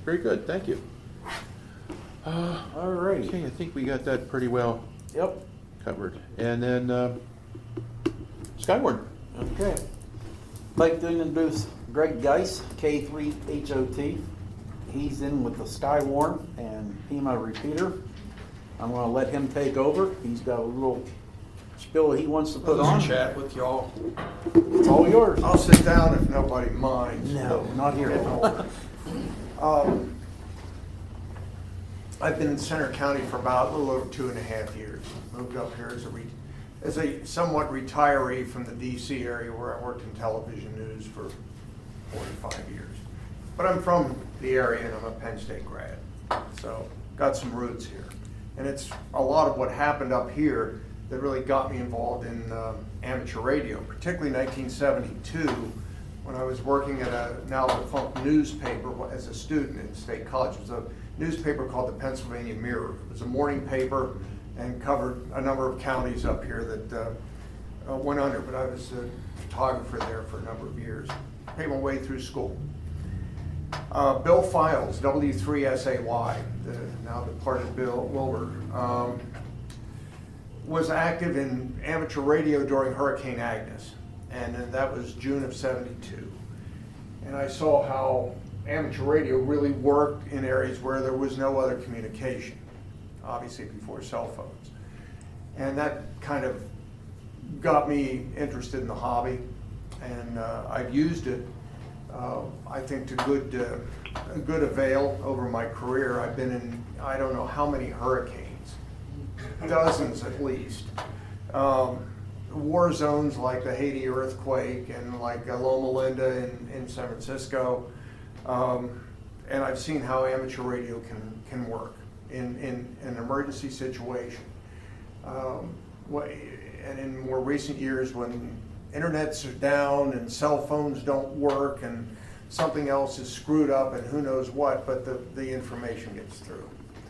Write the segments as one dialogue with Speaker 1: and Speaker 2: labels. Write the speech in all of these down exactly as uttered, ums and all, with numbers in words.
Speaker 1: very good, thank you. Uh,
Speaker 2: All right.
Speaker 1: Okay, I think we got that pretty well
Speaker 2: Yep.
Speaker 1: covered. And then uh, Skywarn.
Speaker 2: Okay. I'd like to introduce Greg Geis, K three H O T. He's in with the Skywarn and Pima repeater. I'm going to let him take over. He's got a little spill he wants to put
Speaker 3: I'll
Speaker 2: on.
Speaker 3: just chat with y'all.
Speaker 2: It's all yours.
Speaker 3: I'll sit down if nobody minds.
Speaker 2: No, not here.
Speaker 3: Um, I've been in Center County for about a little over two and a half years. Moved up here as a re- as a somewhat retiree from the D C area where I worked in television news for forty-five years. But I'm from the area and I'm a Penn State grad, so got some roots here. And it's a lot of what happened up here that really got me involved in um, amateur radio, particularly nineteen seventy-two, when I was working at a now defunct newspaper as a student at State College. It was a newspaper called the Pennsylvania Mirror. It was a morning paper and covered a number of counties up here that uh, uh, went under, but I was a photographer there for a number of years. Paid my way through school. Uh, Bill Files, W three S A Y, the now departed Bill Wilbur, um, was active in amateur radio during Hurricane Agnes, and uh, that was June of seventy-two. And I saw how amateur radio really worked in areas where there was no other communication, obviously before cell phones. And that kind of got me interested in the hobby, and uh, I've used it, uh, I think, to good, uh, good avail over my career. I've been in, I don't know how many hurricanes, dozens at least. Um, war zones like the Haiti earthquake and like uh, Loma Linda in, in San Francisco. Um, and I've seen how amateur radio can, can work in, in, in an emergency situation. Um, what, and in more recent years when internets are down and cell phones don't work and something else is screwed up and who knows what, but the, the information gets through.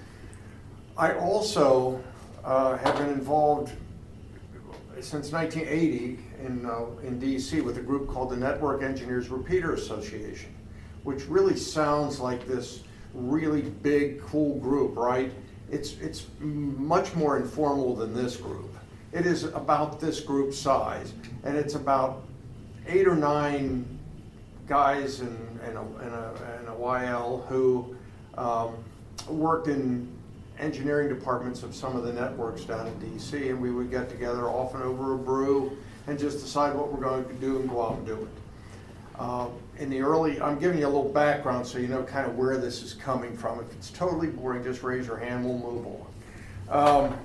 Speaker 3: I also uh, have been involved since nineteen eighty in, uh, in D C with a group called the Network Engineers Repeater Association, which really sounds like this really big, cool group, right? It's, it's much more informal than this group. It is about this group size, and it's about eight or nine guys and, and, a, and, a, and a Y L who um, worked in engineering departments of some of the networks down in D C, and we would get together often over a brew and just decide what we're going to do and go out and do it. Uh, in the early, I'm giving you a little background so you know kind of where this is coming from. If it's totally boring, just raise your hand, we'll move on. Um,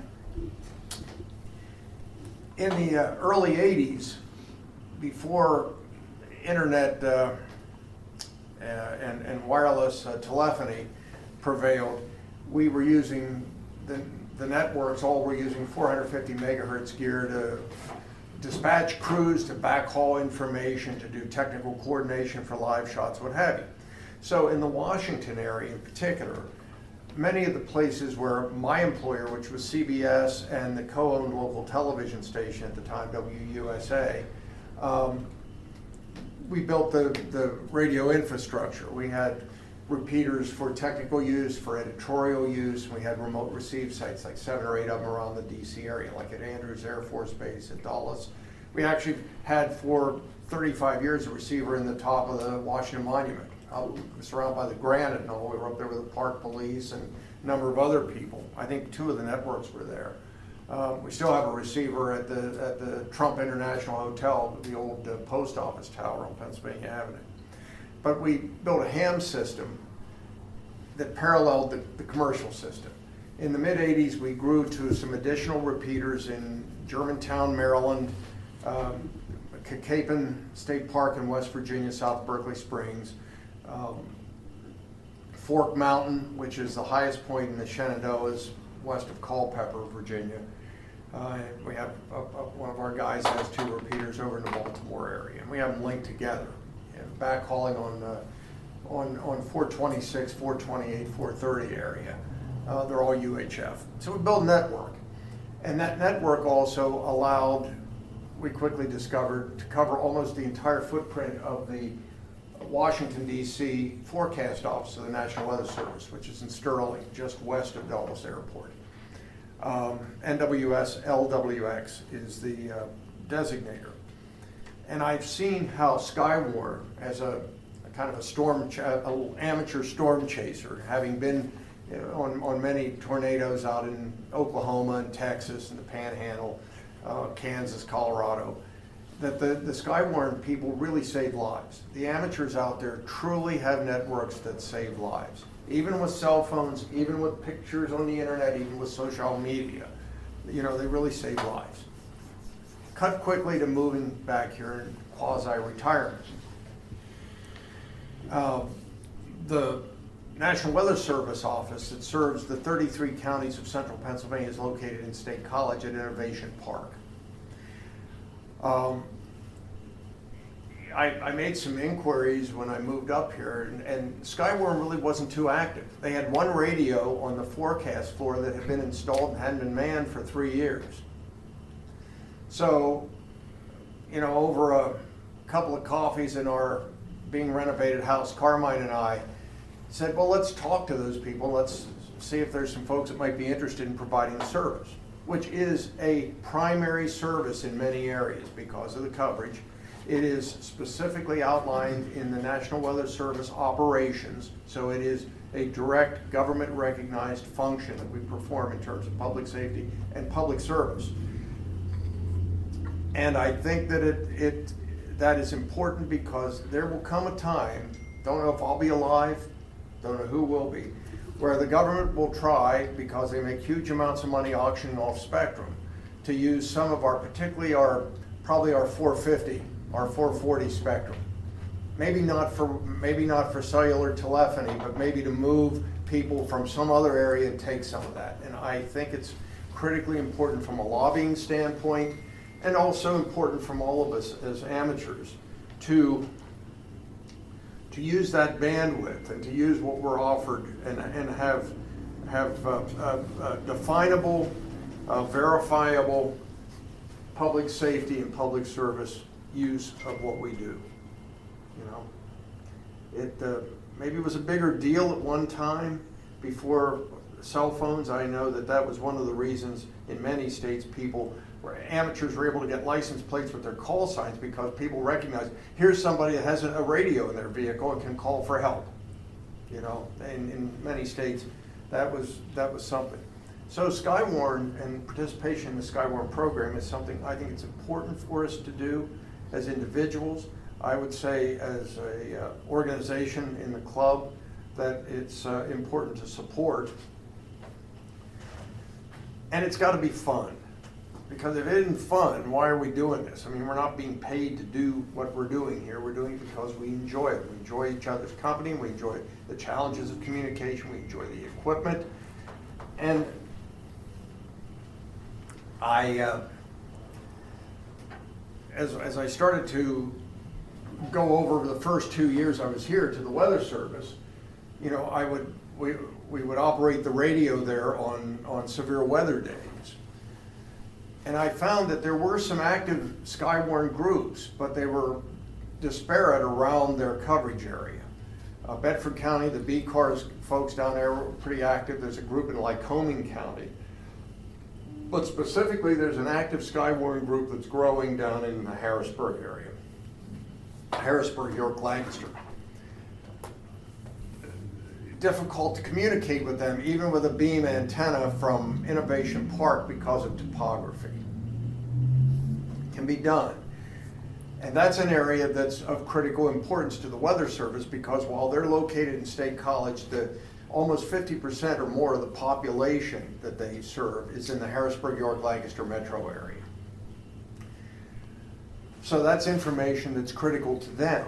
Speaker 3: in the uh, early eighties, before internet uh, uh, and, and wireless uh, telephony prevailed, we were using, the, the networks all were using four hundred fifty megahertz gear to dispatch crews, to backhaul information, to do technical coordination for live shots, what have you. So in the Washington area in particular, many of the places where my employer, which was C B S and the co-owned local television station at the time, W U S A, um, we built the, the radio infrastructure. We had repeaters for technical use, for editorial use. We had remote receive sites, like seven or eight of them around the D C area, like at Andrews Air Force Base, at Dulles. We actually had for thirty-five years a receiver in the top of the Washington Monument, out, surrounded by the granite and all. We were up there with the park police and a number of other people. I think two of the networks were there. Um, we still have a receiver at the at the Trump International Hotel, the old uh, post office tower on Pennsylvania Avenue. But we built a ham system that paralleled the, the commercial system. In the mid eighties, we grew to some additional repeaters in Germantown, Maryland, um, Capon State Park in West Virginia, South Berkeley Springs, um, Fork Mountain, which is the highest point in the Shenandoahs, west of Culpeper, Virginia. Uh, we have a, a, one of our guys has two repeaters over in the Baltimore area, and we have them linked together. And backhauling on uh, on on four twenty-six, four twenty-eight, four thirty area. Uh, they're all U H F. So we built a network, and that network also allowed, we quickly discovered, to cover almost the entire footprint of the Washington D C forecast office of the National Weather Service, which is in Sterling, just west of Dulles Airport. Um, N W S L W X is the uh, designator. And I've seen how Skywarn, as a, a kind of a storm, ch- a little amateur storm chaser, having been you know, on, on many tornadoes out in Oklahoma and Texas and the Panhandle, uh, Kansas, Colorado, that the, the Skywarn people really save lives. The amateurs out there truly have networks that save lives. Even with cell phones, even with pictures on the internet, even with social media, you know, they really save lives. Cut quickly to moving back here in quasi-retirement. Uh, the National Weather Service office that serves the thirty-three counties of central Pennsylvania is located in State College at Innovation Park. Um, I, I made some inquiries when I moved up here, and, and Skywarn really wasn't too active. They had one radio on the forecast floor that had been installed and hadn't been manned for three years. So, you know, over a couple of coffees in our being renovated house, Carmine and I said, well, let's talk to those people. Let's see if there's some folks that might be interested in providing the service, which is a primary service in many areas because of the coverage. It is specifically outlined in the National Weather Service operations, so it is a direct government-recognized function that we perform in terms of public safety and public service. And I think that it, it that is important because there will come a time, don't know if I'll be alive, don't know who will be, where the government will try, because they make huge amounts of money auctioning off spectrum, to use some of our, particularly our, probably our four fifty, our four forty spectrum. Maybe not for, maybe not for cellular telephony, but maybe to move people from some other area and take some of that. And I think it's critically important from a lobbying standpoint, and also important from all of us as amateurs to to use that bandwidth and to use what we're offered and, and have have uh, uh, uh, definable, uh, verifiable public safety and public service use of what we do. You know, it uh, maybe it was a bigger deal at one time before cell phones. I know that that was one of the reasons in many states people where amateurs were able to get license plates with their call signs because people recognize here's somebody that has a radio in their vehicle and can call for help. You know, in, in many states, that was that was something. So Skywarn and participation in the Skywarn program is something I think it's important for us to do as individuals. I would say as a uh, organization in the club that it's uh, important to support. And it's got to be fun. Because if it isn't fun, why are we doing this? I mean, we're not being paid to do what we're doing here. We're doing it because we enjoy it. We enjoy each other's company. We enjoy the challenges of communication. We enjoy the equipment. And I, uh, as, as I started to go over the first two years I was here to the Weather Service, you know, I would we, we would operate the radio there on, on severe weather days. And I found that there were some active Skywarn groups, but they were disparate around their coverage area. Uh, Bedford County, the B CARS folks down there were pretty active. There's a group in Lycoming County. But specifically, there's an active Skywarn group that's growing down in the Harrisburg area. Harrisburg, York, Lancaster. Difficult to communicate with them, even with a beam antenna from Innovation Park because of topography. It can be done. And that's an area that's of critical importance to the Weather Service because while they're located in State College, the almost fifty percent or more of the population that they serve is in the Harrisburg, York, Lancaster metro area. So that's information that's critical to them.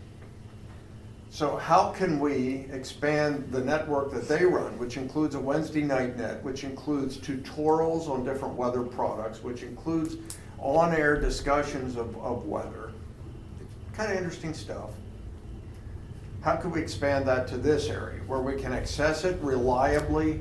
Speaker 3: So how can we expand the network that they run, which includes a Wednesday night net, which includes tutorials on different weather products, which includes on-air discussions of, of weather. Kind of interesting stuff. How can we expand that to this area where we can access it reliably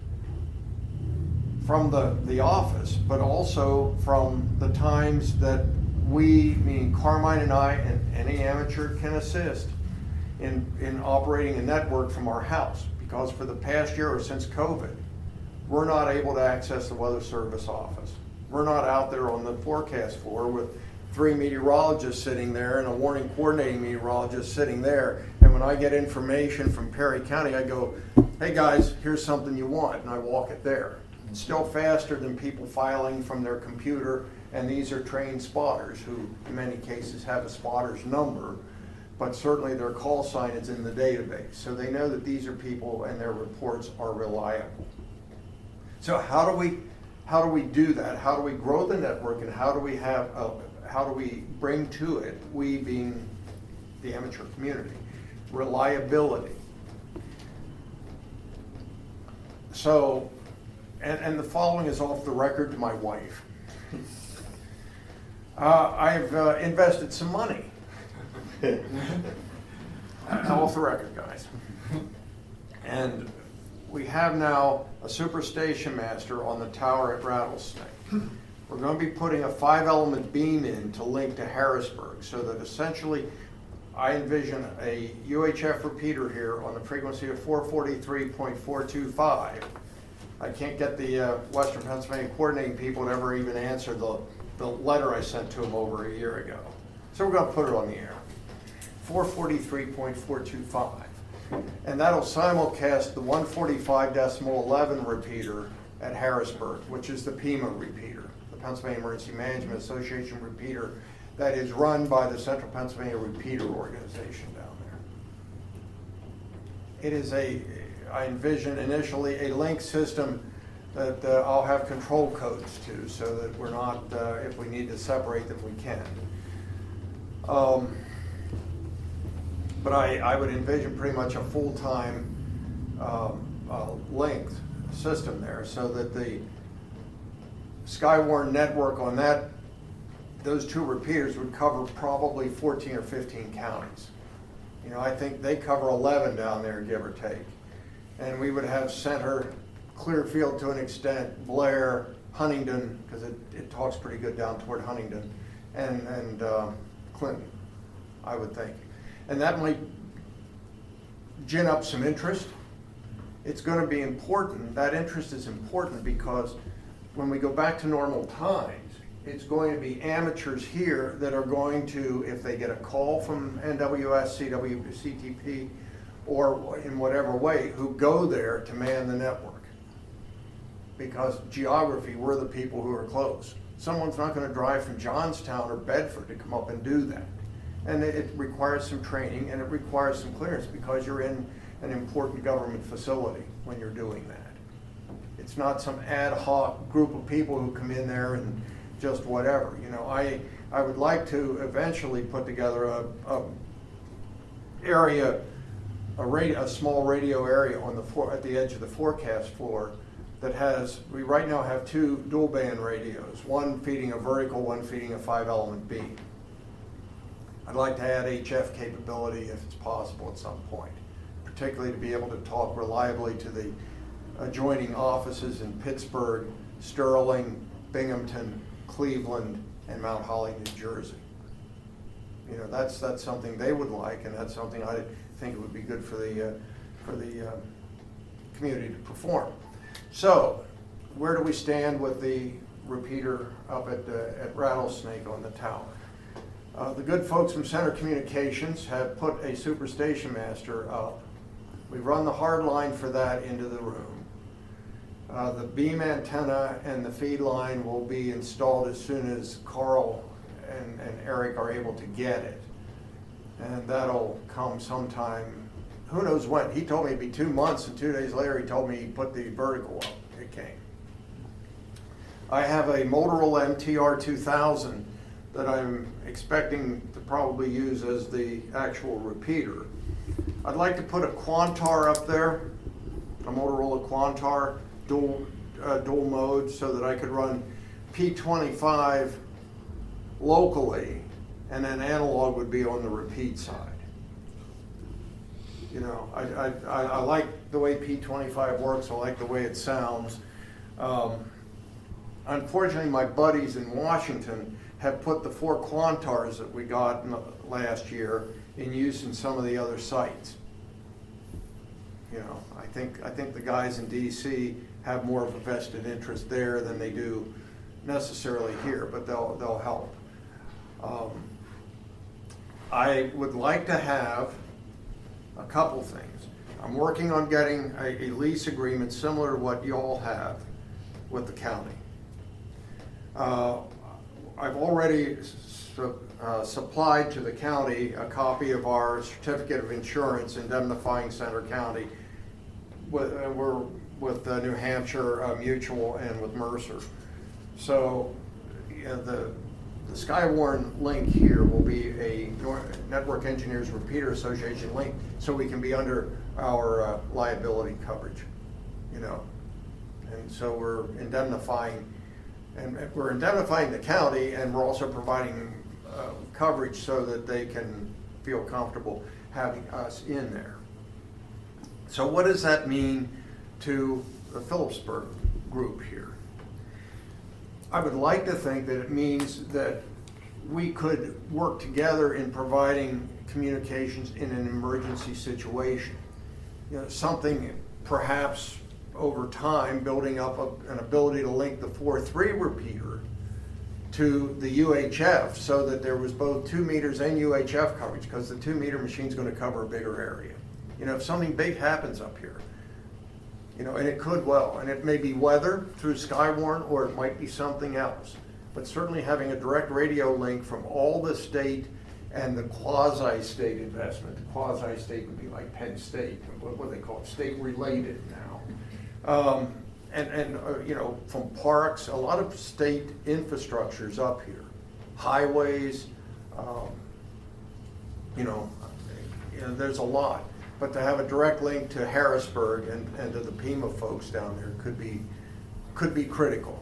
Speaker 3: from the, the office, but also from the times that we, meaning Carmine and I, and any amateur can assist in, in operating a network from our house, because for the past year or since COVID, we're not able to access the Weather Service office. We're not out there on the forecast floor with three meteorologists sitting there and a warning coordinating meteorologist sitting there. And when I get information from Perry County, I go, hey guys, here's something you want, and I walk it there. It's still faster than people filing from their computer, and these are trained spotters who in many cases have a spotter's number, but certainly their call sign is in the database. So they know that these are people and their reports are reliable. So how do we, how do we do that? How do we grow the network, and how do we have a, how do we bring to it, we being the amateur community, reliability? So, and, and the following is off the record to my wife. Uh, I've uh, invested some money. Off the record, guys. And we have now a superstation master on the tower at Rattlesnake. We're going to be putting a five element beam in to link to Harrisburg, so that essentially I envision a U H F repeater here on the frequency of four forty-three point four two five. I can't get the uh, Western Pennsylvania coordinating people to ever even answer the, the letter I sent to them over a year ago. So we're going to put it on the air. four forty-three point four two five. And that'll simulcast the one forty-five decimal eleven repeater at Harrisburg, which is the Pima repeater, the Pennsylvania Emergency Management Association repeater that is run by the Central Pennsylvania Repeater Organization down there. It is a, I envision initially a link system that uh, I'll have control codes to, so that we're not, uh, if we need to separate them, we can. Um, but I, I would envision pretty much a full-time um, uh, length system there, so that the Skywarn network on that, those two repeaters would cover probably fourteen or fifteen counties. You know, I think they cover eleven down there, give or take. And we would have Center, Clearfield to an extent, Blair, Huntingdon, because it, it talks pretty good down toward Huntingdon, and, and um, Clinton, I would think. And that might gin up some interest. It's going to be important. That interest is important because when we go back to normal times, it's going to be amateurs here that are going to, if they get a call from N W S, C W, C T P, or in whatever way, who go there to man the network. Because geography, we're the people who are close. Someone's not going to drive from Johnstown or Bedford to come up and do that. And it, it requires some training, and it requires some clearance, because you're in an important government facility when you're doing that. It's not some ad hoc group of people who come in there and just whatever. You know, I I would like to eventually put together a, a area, a radio, a small radio area on the for, at the edge of the forecast floor that has. We right now have two dual band radios, one feeding a vertical, one feeding a five element beam. I'd like to add H F capability if it's possible at some point, particularly to be able to talk reliably to the adjoining offices in Pittsburgh, Sterling, Binghamton, Cleveland, and Mount Holly, New Jersey. You know, that's that's something they would like, and that's something I think it would be good for the uh, for the uh, community to perform. So, where do we stand with the repeater up at uh, at Rattlesnake on the tower? Uh, the good folks from Center Communications have put a superstation master up. We've run the hard line for that into the room. Uh, the beam antenna and the feed line will be installed as soon as Carl and, and Eric are able to get it. And that'll come sometime, who knows when. He told me it'd be two months, and two days later he told me he put the vertical up. It came. I have a Motorola M T R two thousand that I'm expecting to probably use as the actual repeater. I'd like to put a Quantar up there, a Motorola Quantar, dual, uh, dual mode, so that I could run P twenty-five locally, and then analog would be on the repeat side. You know, I, I, I, I like the way P twenty-five works, I like the way it sounds. Um, unfortunately, my buddies in Washington have put the four Quantars that we got in the last year in use in some of the other sites. You know, I think, I think the guys in D C have more of a vested interest there than they do necessarily here, but they'll, they'll help. Um, I would like to have a couple things. I'm working on getting a, a lease agreement similar to what you all have with the county. Uh, I've already su- uh, supplied to the county a copy of our certificate of insurance indemnifying Center County with, uh, we're with uh, New Hampshire uh, Mutual and with Mercer. So you know, the, the Skywarn link here will be a Network Engineers Repeater Association link, so we can be under our uh, liability coverage, you know. And so we're indemnifying, and we're indemnifying the county, and we're also providing uh, coverage so that they can feel comfortable having us in there. So what does that mean to the Phillipsburg group here? I would like to think that it means that we could work together in providing communications in an emergency situation. You know, something perhaps over time building up a, an ability to link the four three repeater to the U H F so that there was both two meters and U H F coverage, because the two meter machine is going to cover a bigger area. You know, if something big happens up here, you know, and it could well, and it may be weather through Skywarn, or it might be something else. But certainly having a direct radio link from all the state and the quasi-state investment, the quasi-state would be like Penn State, what, what they call it, state-related now. Um, and, and uh, you know, from parks, a lot of state infrastructures up here, highways, um, you know, you know, there's a lot. But to have a direct link to Harrisburg and, and to the Pima folks down there could be, could be critical.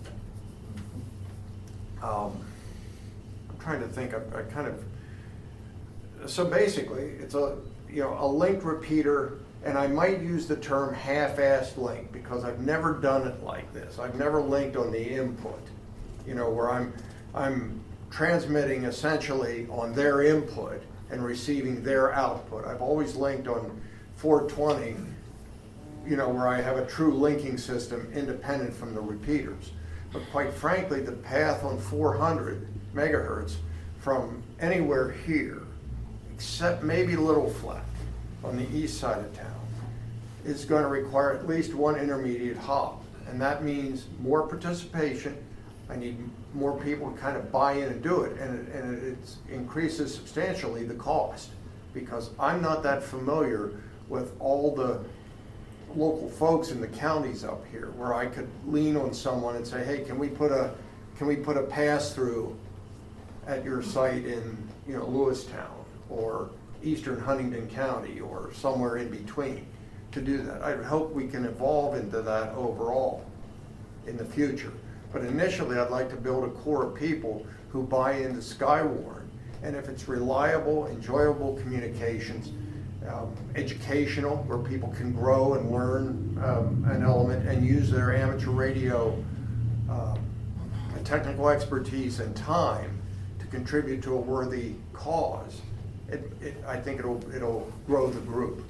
Speaker 3: Um, I'm trying to think, I, I kind of, so basically it's a, you know, a linked repeater, and I might use the term half-assed link because I've never done it like this. I've never linked on the input, you know, where I'm, I'm transmitting essentially on their input and receiving their output. I've always linked on four twenty, you know, where I have a true linking system independent from the repeaters. But quite frankly, the path on four hundred megahertz from anywhere here, except maybe Little Flat on the east side of town, is going to require at least one intermediate hop. And that means more participation. I need more people to kind of buy in and do it, and it, and it it's increases substantially the cost, because I'm not that familiar with all the local folks in the counties up here where I could lean on someone and say, hey, can we put a can we put a pass through at your site in, you know, Lewistown or Eastern Huntingdon County or somewhere in between to do that. I hope we can evolve into that overall in the future. But initially, I'd like to build a core of people who buy into Skywarn, and if it's reliable, enjoyable communications, um, educational, where people can grow and learn um, an element and use their amateur radio um, technical expertise and time to contribute to a worthy cause, it, it, I think it'll, it'll grow the group.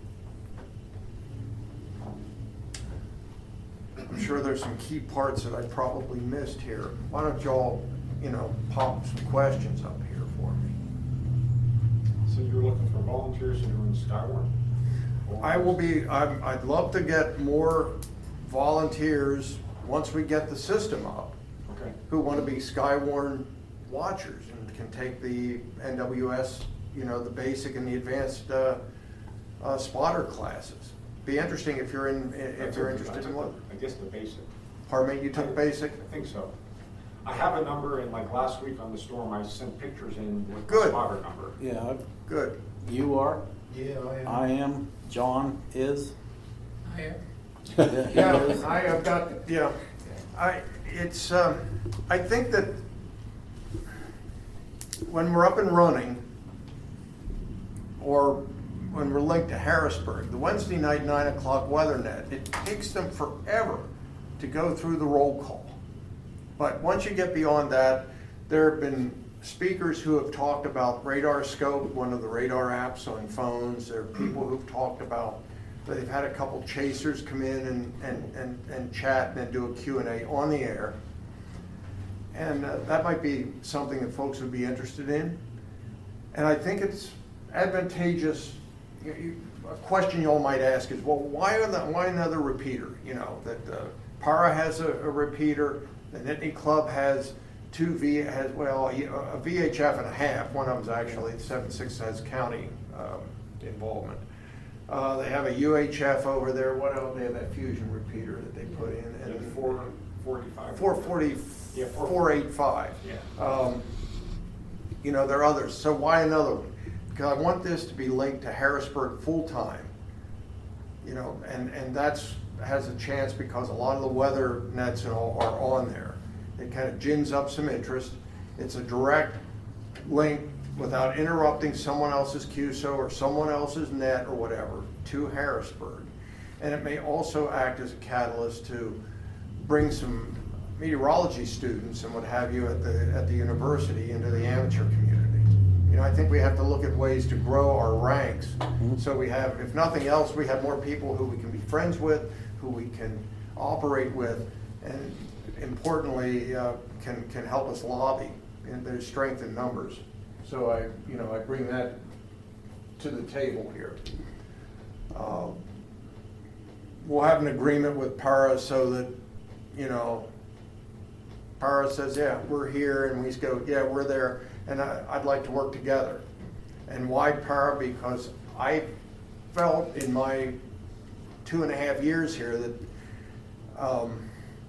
Speaker 3: I'm sure there's some key parts that I probably missed here. Why don't y'all, you know, pop some questions up here for me?
Speaker 4: So you're looking for volunteers to doing Skywarn?
Speaker 3: I will be, I'm, I'd love to get more volunteers once we get the system up,
Speaker 4: Okay.
Speaker 3: who want to be Skywarn watchers and can take the N W S, you know, the basic and the advanced uh, uh, spotter classes. Be interesting if you're in, if
Speaker 4: That's
Speaker 3: you're
Speaker 4: a-
Speaker 3: interested
Speaker 4: that's
Speaker 3: in
Speaker 4: a-
Speaker 3: what.
Speaker 4: I guess the basic.
Speaker 3: Pardon me, you took basic?
Speaker 4: I think so. I have a number, and like last week on the storm, I sent pictures in with the
Speaker 3: Good.
Speaker 4: spotter number.
Speaker 2: Yeah, I've-
Speaker 3: Good.
Speaker 2: you are,
Speaker 3: Yeah,
Speaker 2: I am, John is.
Speaker 5: I am.
Speaker 2: Yeah, he
Speaker 3: Yeah,
Speaker 2: is.
Speaker 3: I have got, yeah, I, it's, um, I think that when we're up and running, or when we're linked to Harrisburg, the Wednesday night nine o'clock WeatherNet, it takes them forever to go through the roll call. But once you get beyond that, there have been speakers who have talked about Radar Scope, one of the radar apps on phones. There are people who've talked about, they've had a couple chasers come in and, and, and, and chat and then do a Q and A on the air. And uh, that might be something that folks would be interested in. And I think it's advantageous. You, you, a question you all might ask is, well, why are the, why another repeater? You know, that uh, Para has a, a repeater, the Nittany Club has two V, has, well, a V H F and a half. One of them's actually, the seven six has county um, involvement. Uh, they have a U H F over there. What else? They have that fusion repeater that they put in. And
Speaker 4: Yeah, four forty-five.
Speaker 3: four forty,
Speaker 4: Yeah, four-
Speaker 3: four eighty-five.
Speaker 4: Yeah.
Speaker 3: Um, you know, there are others. So why another one? Because I want this to be linked to Harrisburg full-time. You know, and, and that's, has a chance because a lot of the weather nets and all are on there. It kind of gins up some interest. It's a direct link without interrupting someone else's Q S O or someone else's net or whatever to Harrisburg. And it may also act as a catalyst to bring some meteorology students and what have you at the, at the university into the amateur community. You know, I think we have to look at ways to grow our ranks. So we have, if nothing else, we have more people who we can be friends with, who we can operate with, and importantly, uh, can, can help us lobby. And there's strength in numbers. So I, you know, I bring that to the table here. Uh, We'll have an agreement with Para so that, you know, Para says, yeah, we're here, and we go, yeah, we're there, and I, I'd like to work together. And why Para? Because I felt in my two and a half years here that um,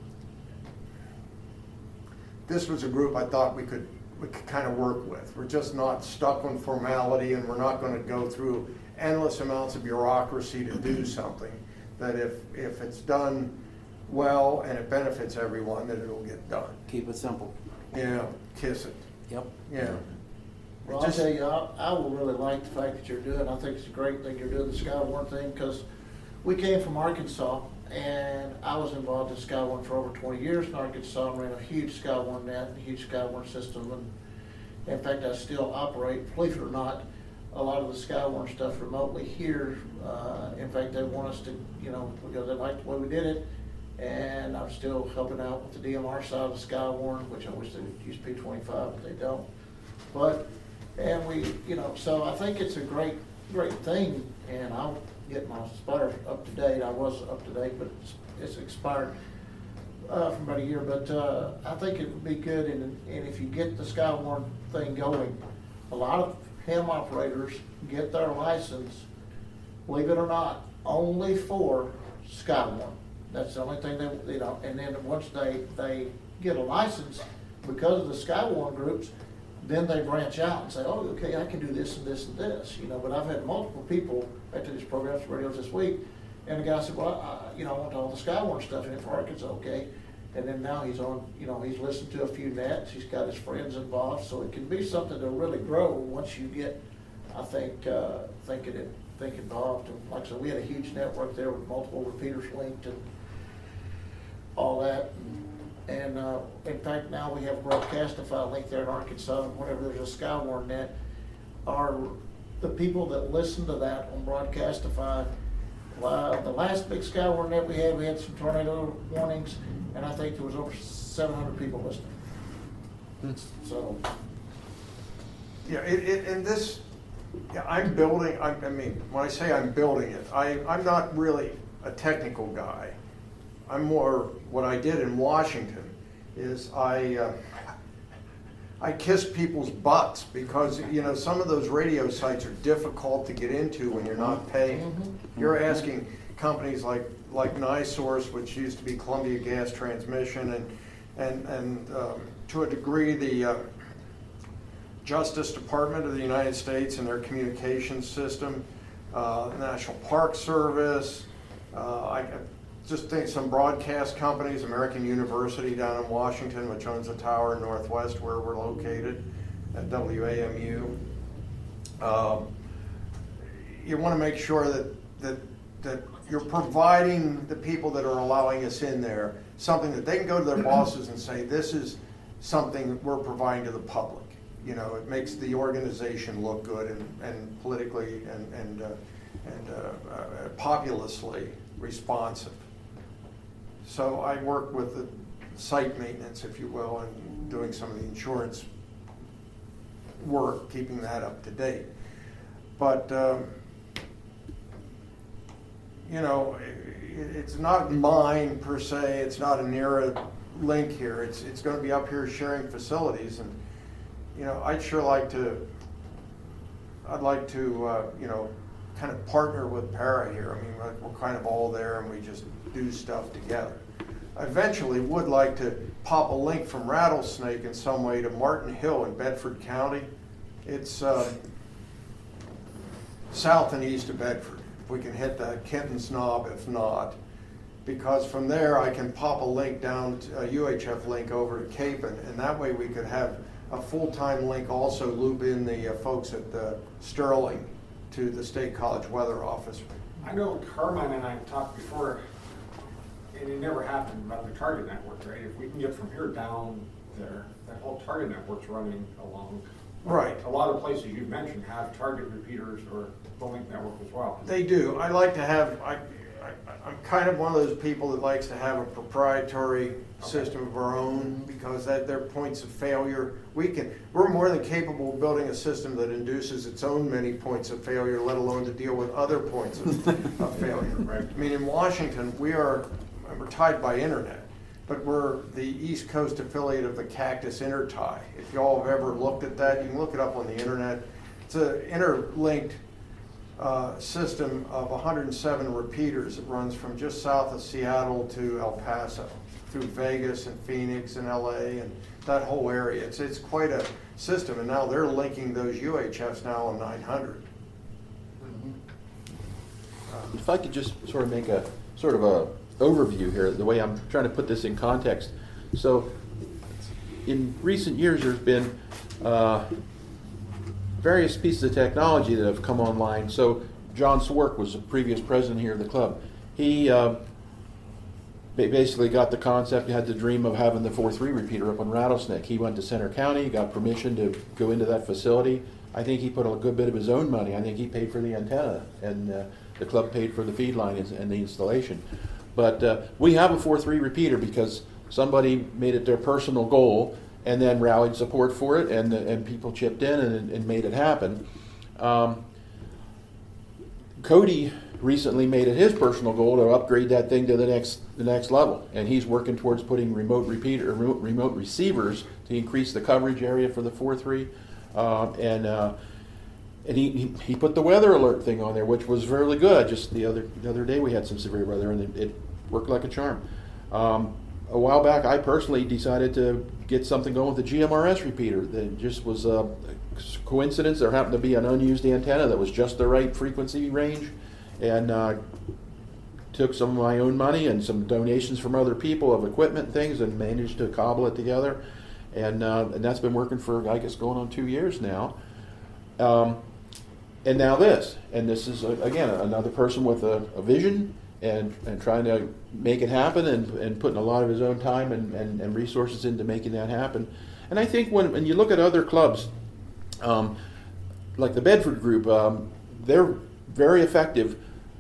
Speaker 3: this was a group I thought we could we could kind of work with. We're just not stuck on formality, and we're not going to go through endless amounts of bureaucracy to do something. That if, if it's done well and it benefits everyone, that it'll get done.
Speaker 2: Keep it simple.
Speaker 3: Yeah, kiss it.
Speaker 2: Yep.
Speaker 3: Yeah.
Speaker 5: Well,
Speaker 3: It
Speaker 5: I'll
Speaker 3: just-
Speaker 5: tell you, I, I will really like the fact that you're doing, I think it's a great thing you're doing, the Skywarn thing, because we came from Arkansas, and I was involved in Skywarn for over twenty years in Arkansas, and ran a huge Skywarn net, a huge Skywarn system, and in fact, I still operate, believe it or not, a lot of the Skywarn stuff remotely here. Uh, in fact, they want us to, you know, because they like the way we did it, and I'm still helping out with the D M R side of Skywarn, which I wish they would use P twenty-five, but they don't. But, and we, you know, so I think it's a great, great thing, and I'll get my spotter up to date. I was up to date, but it's, it's expired uh, from about a year. But uh, I think it would be good, and, and if you get the Skywarn thing going, a lot of ham operators get their license, believe it or not, only for Skywarn. That's the only thing they, you know, and then once they, they get a license, because of the Skywarn groups, then they branch out and say, oh, okay, I can do this and this and this, you know. But I've had multiple people back to these programs for radios this week, and the guy said, well, I, you know, I want all the Skywarn stuff in it for Arkansas, okay. And then now he's on, you know, he's listened to a few nets, he's got his friends involved, so it can be something to really grow once you get, I think, uh, thinking it, think involved. And like I said, we had a huge network there with multiple repeaters linked and all that. And, and uh, in fact, now we have Broadcastify linked there in Arkansas, and whenever there's a Skywarn net, our, the people that listen to that on Broadcastify, uh, the last big Skywarn net we had, we had some tornado warnings, and I think there was over seven hundred people listening. So,
Speaker 3: Yeah, it, it, and this, yeah, I'm building, I, I mean, when I say I'm building it, I, I'm not really a technical guy. I'm more, what I did in Washington is I, uh, I kissed people's butts because, you know, some of those radio sites are difficult to get into when you're not paying.
Speaker 5: Mhm.
Speaker 3: You're asking companies like, like NiSource, which used to be Columbia Gas Transmission, and, and, and um, to a degree, the uh, Justice Department of the United States and their communications system, uh, National Park Service, uh, I I just think some broadcast companies, American University down in Washington, which owns a tower in Northwest where we're located, at W A M U. Um, you want to make sure that, that, that you're providing the people that are allowing us in there something that they can go to their bosses and say, this is something we're providing to the public. you know, it makes the organization look good and, and politically and, and, uh, and uh, uh, populously responsive. So I work with the site maintenance, if you will, and doing some of the insurance work, keeping that up to date. But, um, you know, it, it's not mine per se, it's not an era link here. It's, it's going to be up here sharing facilities. And, you know, I'd sure like to, I'd like to, uh, you know, kind of partner with Para here. I mean, we're, we're kind of all there and we just do stuff together. I eventually would like to pop a link from Rattlesnake in some way to Martin Hill in Bedford County. It's uh, south and east of Bedford. If we can hit the Kenton's Knob, if not. Because from there I can pop a link down, to, a U H F link over to Capon, and that way we could have a full-time link also loop in the uh, folks at uh, Sterling to the State College Weather Office.
Speaker 4: I know Carmine and I have talked before, and it never happened about the Target network, right? If we can get from here down there, that whole Target network's running along.
Speaker 3: Right.
Speaker 4: A lot of places you've mentioned have Target repeaters or the Link network as well.
Speaker 3: They do. I like to have, I, I, I'm kind of one of those people that likes to have a proprietary system of our own because that they're points of failure. We can, we're more than capable of building a system that induces its own many points of failure, let alone to deal with other points of, of failure.
Speaker 4: Right.
Speaker 3: I mean, in Washington, we are, we're tied by internet, but we're the East Coast affiliate of the Cactus Intertie. If y'all have ever looked at that, you can look it up on the internet. It's an interlinked uh, system of one hundred seven repeaters. It runs from just south of Seattle to El Paso, through Vegas and Phoenix and L A and that whole area. It's, it's quite a system, and now they're linking those U H Fs now on nine hundred.
Speaker 1: If I could just sort of make a sort of a overview here, the way I'm trying to put this in context. So in recent years, there's been uh, various pieces of technology that have come online. So John Swark was the previous president here of the club. He uh, basically got the concept, he had the dream of having the four three repeater up on Rattlesnake. He went to Center County, got permission to go into that facility. I think he put a good bit of his own money. I think he paid for the antenna, and uh, the club paid for the feed line and the installation. But uh, we have a four three repeater because somebody made it their personal goal and then rallied support for it, and and people chipped in and, and made it happen. Um, Cody recently made it his personal goal to upgrade that thing to the next the next level, and he's working towards putting remote repeater remote, remote receivers to increase the coverage area for the four three, uh, and uh, and he, he he put the weather alert thing on there, which was really good. Just the other the other day we had some severe weather, and it, it worked like a charm. Um, a while back, I personally decided to get something going with the G M R S repeater. That just was a coincidence. There happened to be an unused antenna that was just the right frequency range, and uh, took some of my own money and some donations from other people of equipment and things, and managed to cobble it together. And uh, and that's been working for, I guess, going on two years now. Um, and now this, and this is uh, again another person with a, a vision. And, and trying to make it happen, and, and putting a lot of his own time and, and, and resources into making that happen. And I think when, when you look at other clubs, um, like the Bedford group, um, they're very effective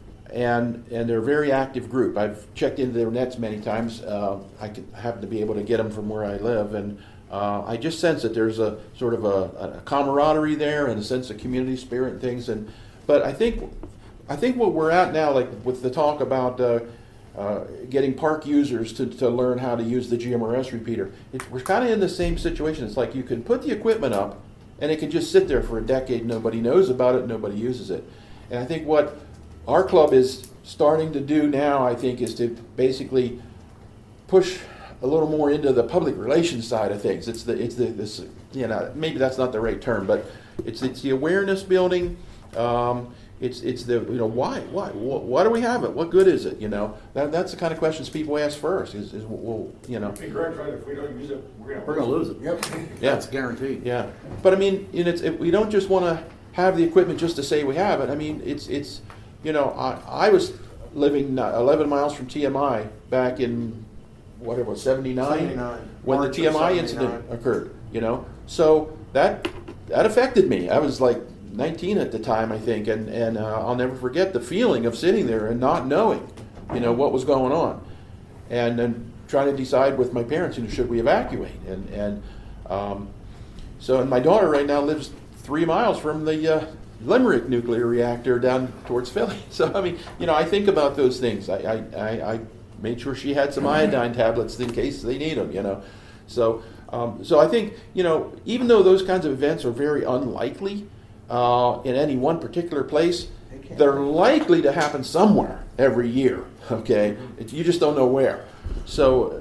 Speaker 1: and and they're a very active group. I've checked into their nets many times. Uh, I can, happen to be able to get them from where I live, and uh, I just sense that there's a sort of a, a camaraderie there and a sense of community spirit and things. And but I think. I think what we're at now, like with the talk about uh, uh, getting park users to, to learn how to use the G M R S repeater, it, we're kind of in the same situation. It's like you can put the equipment up, and it can just sit there for a decade. Nobody knows about it. Nobody uses it. And I think what our club is starting to do now, I think, is to basically push a little more into the public relations side of things. It's the it's the this you know maybe that's not the right term, but it's it's the awareness building. Um, It's it's the you know why why why do we have it? What good is it? You know that that's the kind of questions people ask first. Is, is well you know.
Speaker 4: Hey, Greg's right. If we don't use it, we're gonna
Speaker 2: We're gonna lose it. Yep.
Speaker 1: Yeah.
Speaker 2: That's guaranteed.
Speaker 1: Yeah, but I mean, and it's it, we don't just want to have the equipment just to say we have it. I mean, it's it's you know I I was living eleven miles from T M I back in whatever seventy-nine
Speaker 3: seventy-nine
Speaker 1: when
Speaker 3: March
Speaker 1: the T M I
Speaker 3: of
Speaker 1: incident
Speaker 3: seventy-nine
Speaker 1: occurred. You know, so that that affected me. I was like nineteen at the time, I think, and and uh, I'll never forget the feeling of sitting there and not knowing, you know, what was going on, and then trying to decide with my parents, you know, should we evacuate? And and um, so, and my daughter right now lives three miles from the uh, Limerick nuclear reactor down towards Philly. So I mean, you know, I think about those things. I I, I, I made sure she had some iodine tablets in case they need them, you know. So um, so I think, you know, even though those kinds of events are very unlikely uh, in any one particular place, they're likely to happen somewhere every year. Okay, it, you just don't know where. So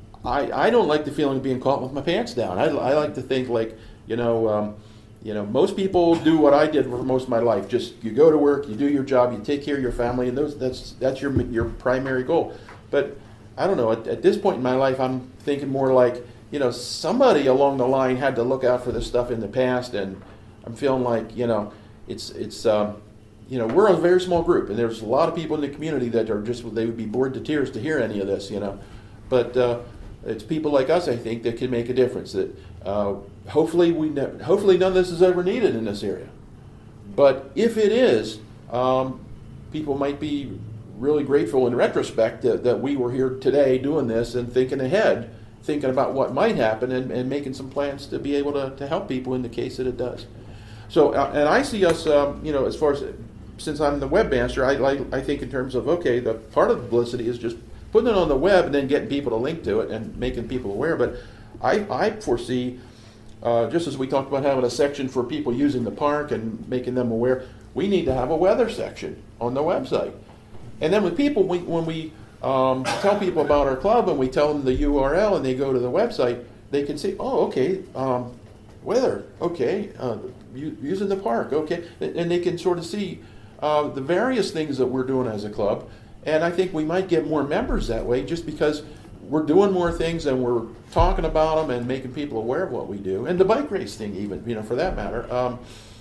Speaker 1: I I don't like the feeling of being caught with my pants down. I, I like to think like, you know. Um, You know, most people do what I did for most of my life. Just you go to work, you do your job, you take care of your family, and those that's that's your your primary goal. But I don't know. At, at this point in my life, I'm thinking more like, you know, somebody along the line had to look out for this stuff in the past, and I'm feeling like, you know, it's it's um, you know, we're a very small group, and there's a lot of people in the community that are just they would be bored to tears to hear any of this, you know, but. Uh, It's people like us, I think, that can make a difference. That uh, hopefully we ne- hopefully none of this is ever needed in this area. But if it is, um, people might be really grateful in retrospect that, that we were here today doing this and thinking ahead, thinking about what might happen and, and making some plans to be able to, to help people in the case that it does. So, uh, and I see us, um, you know, as far as, since I'm the webmaster, I, I, I think in terms of, okay, the part of publicity is just putting it on the web and then getting people to link to it and making people aware. But I, I foresee, uh, just as we talked about having a section for people using the park and making them aware, we need to have a weather section on the website. And then with people, we, when we um, tell people about our club and we tell them the U R L and they go to the website, they can see, oh, okay, um, weather, okay, uh, using the park, okay. And they can sort of see uh, the various things that we're doing as a club. And I think we might get more members that way just because we're doing more things and we're talking about them and making people aware of what we do. And the bike race thing even, you know, for that matter. Um,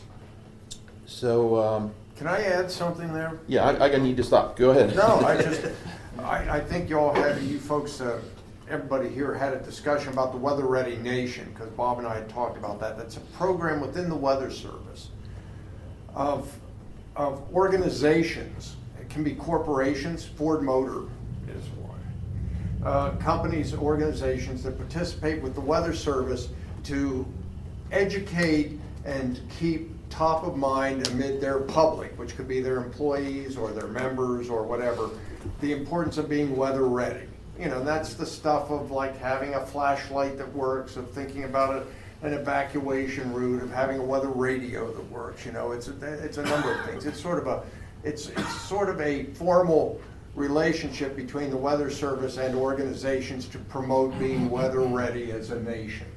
Speaker 1: so... Um,
Speaker 3: Can I add something there?
Speaker 1: yeah, I, I need to stop. Go ahead.
Speaker 3: No, I just, I, I think you all had, you folks, uh, everybody here had a discussion about the Weather Ready Nation, because Bob and I had talked about that. That's a program within the Weather Service of, of organizations. It can be corporations. Ford Motor is one. Uh, companies, organizations that participate with the Weather Service to educate and keep top of mind amid their public, which could be their employees or their members or whatever, the importance of being weather ready. You know, that's the stuff of like having a flashlight that works, of thinking about a, an evacuation route, of having a weather radio that works. You know, it's a, it's a number of things. It's sort of a It's, it's sort of a formal relationship between the Weather Service and organizations to promote being weather ready as a nation.